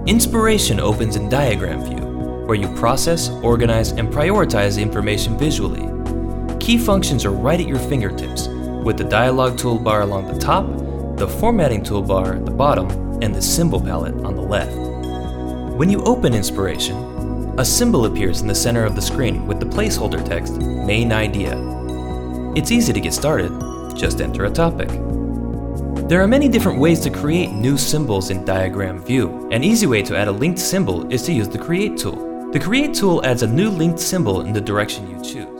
Inspiration opens in Diagram View, where you process, organize, and prioritize the information visually. Key functions are right at your fingertips, with the dialog toolbar along the top, the formatting toolbar at the bottom, and the symbol palette on the left. When you open Inspiration, a symbol appears in the center of the screen with the placeholder text, Main Idea. It's easy to get started, just enter a topic. There are many different ways to create new symbols in Diagram View. An easy way to add a linked symbol is to use the Create tool. The Create tool adds a new linked symbol in the direction you choose.